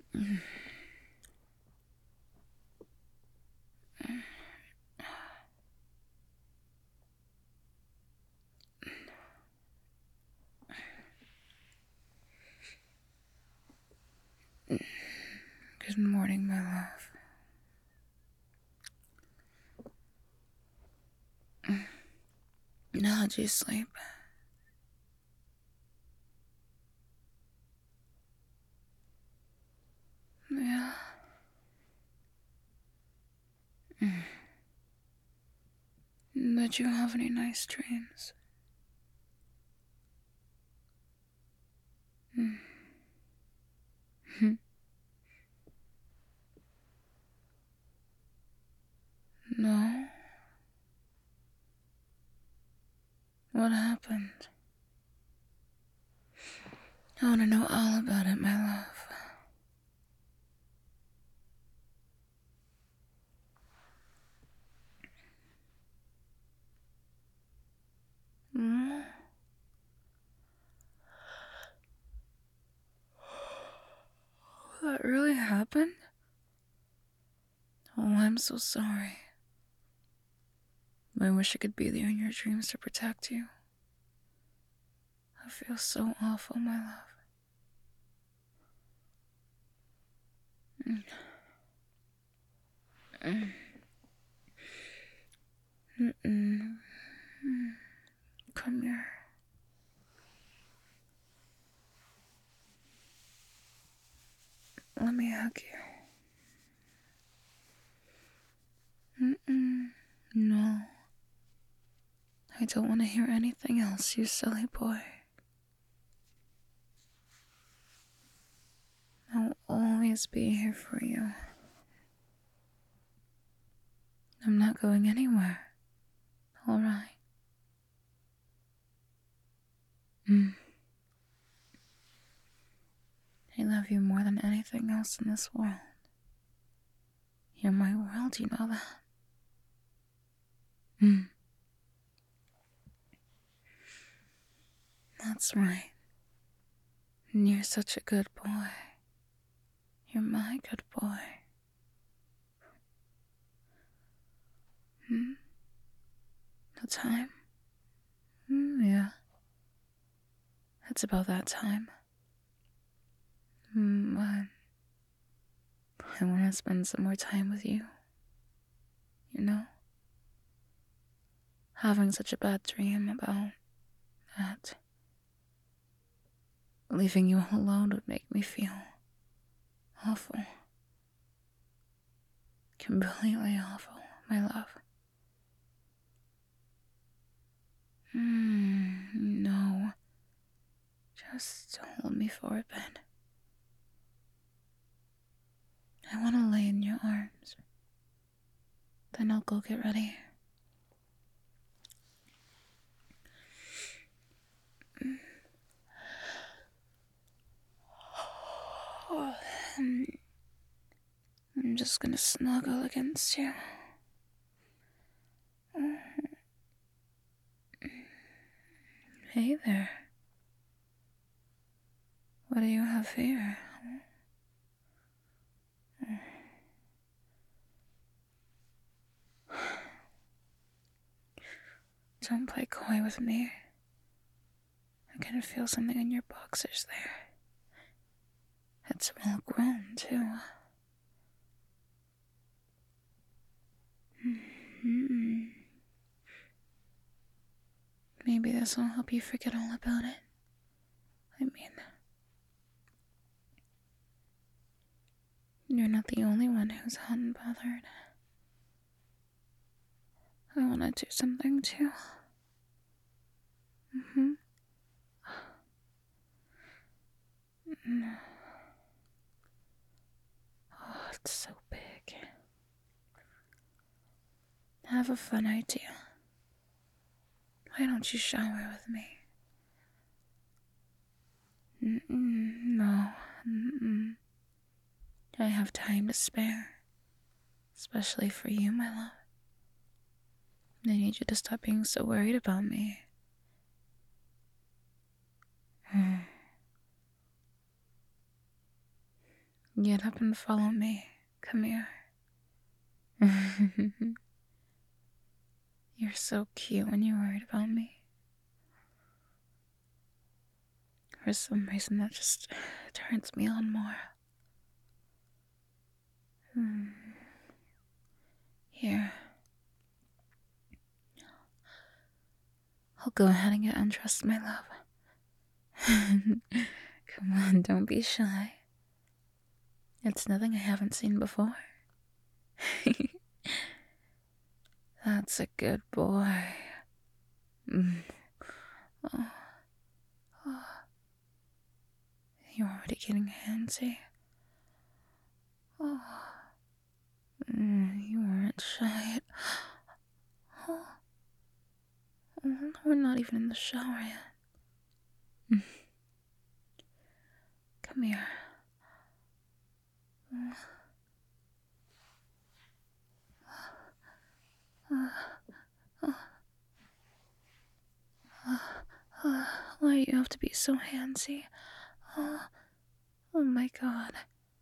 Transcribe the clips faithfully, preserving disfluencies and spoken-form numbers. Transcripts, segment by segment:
Good morning, my love. How'd you sleep? Yeah. Did you have any nice dreams? No? What happened? I want to know all about it, my love. Mm? That really happened? Oh, I'm so sorry. I wish I could be there in your dreams to protect you. I feel so awful, my love. Mm. Mm. Mm-mm. Mm. Come here. Let me hug you. Mm-mm. No. I don't want to hear anything else, you silly boy. I'll always be here for you. I'm not going anywhere. Alright. Mm. I love you more than anything else in this world. You're my world, you know that. Mm. That's right. And you're such a good boy. You're my good boy. Hmm? The time? Mm, yeah. It's about that time. Mm, but I want to spend some more time with you. You know? Having such a bad dream about that. Leaving you all alone would make me feel awful. Completely awful, my love. Mm, no. Just hold me for a bit. I want to lay in your arms. Then I'll go get ready. I'm just gonna snuggle against you. Hey there. What do you have here? Don't play coy with me. I can feel something in your boxers there. It's well grown, too. Mm-hmm. Maybe this will help you forget all about it. I mean, you're not the only one who's hot and bothered. I want to do something, too. Mm-hmm. Oh, it's so big. I have a fun idea. Why don't you shower with me? Mm-mm, no. Mm-mm. I have time to spare. Especially for you, my love. I need you to stop being so worried about me. Get up and follow me. Come here. You're so cute when you're worried about me. For some reason, that just turns me on more. Hmm. Here. I'll go ahead and get undressed, my love. Come on, don't be shy. It's nothing I haven't seen before. That's a good boy. Mm. Oh. Oh. You're already getting handsy. Oh. Mm, you weren't shy. Oh. Oh, we're not even in the shower yet. Mm. Come here. Mm. Uh, uh, uh, uh, why do you have to be so handsy? Oh, oh my god.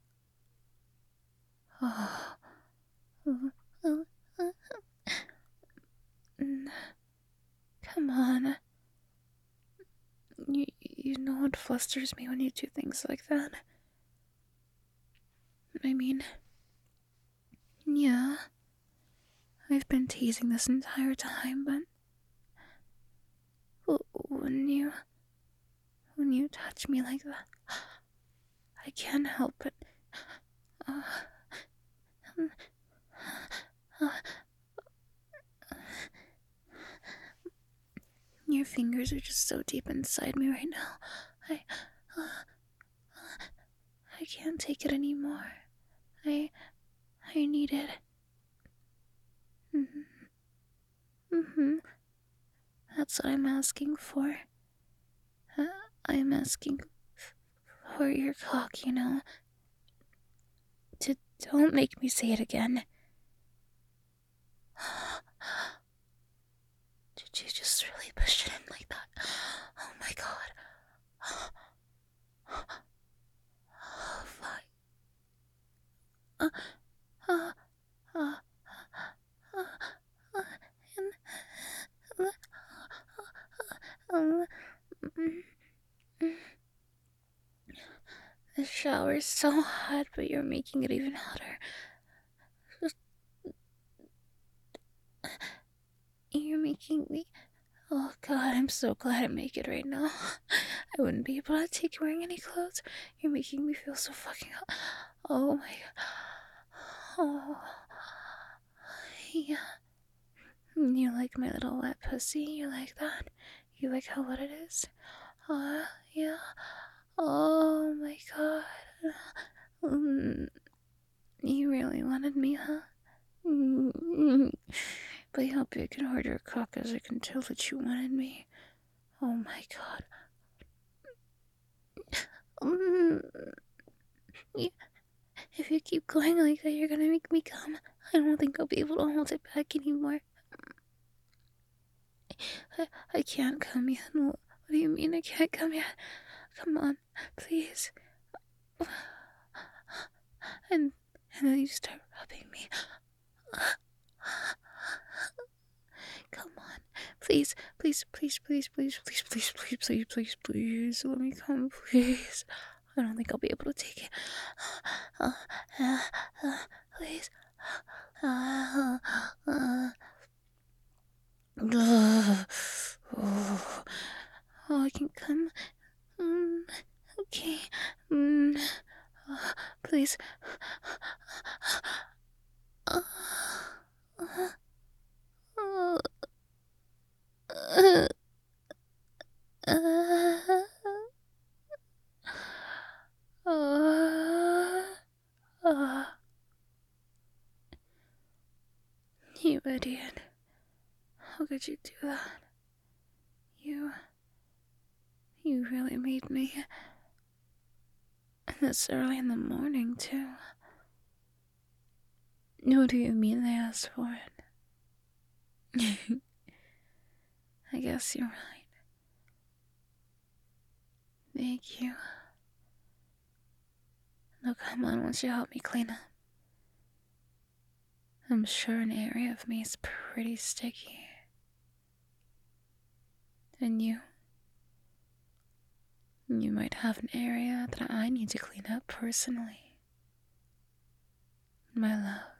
Oh. Oh, oh, oh. Mm. Come on. You, you know it flusters me when you do things like that. I mean, yeah, I've been teasing this entire time, but when you, when you touch me like that, I can't help it. Uh, uh, your fingers are just so deep inside me right now. I, uh, I can't take it anymore. I, I need it. Mm-hmm. Mm-hmm. That's what I'm asking for. Uh, I'm asking for your cock, you know. To don't make me say it again. Did you just really push it in like that? Oh my god. Oh, fuck. Uh, uh, uh, uh, uh, and, uh, um, mm, mm. The shower's so hot, but you're making it even hotter. You're making me... Oh god, I'm so glad I'm naked right now. I wouldn't be able to take you wearing any clothes. You're making me feel so fucking hot. Oh my god. Oh. Yeah. You like my little wet pussy? You like that? You like how wet it is? Uh, yeah. Oh my god. Mm, you really wanted me, huh? Mm, but how big and hard your cock is, I can tell that you wanted me. Oh my god. Mm, yeah. If you keep going like that, you're gonna make me come. I don't think I'll be able to hold it back anymore. I, I can't come yet. What do you mean I can't come yet? Come on, please. And, and then you start rubbing me. Come on. Please, please, please, please, please, please, please, please, please, please, please, let me come, please. I don't think I'll be able to take it. Uh, uh, uh, please. Uh, uh, uh, oh, oh, I can come. Mm, okay. Mm, uh, please. Uh, uh, uh, uh, uh, uh, uh. You idiot. How could you do that? You... You really made me... And this early in the morning, too. What do you mean they asked for it? I guess you're right. Thank you. Oh, come on, won't you help me clean up? I'm sure an area of me is pretty sticky. And you? You might have an area that I need to clean up personally. My love,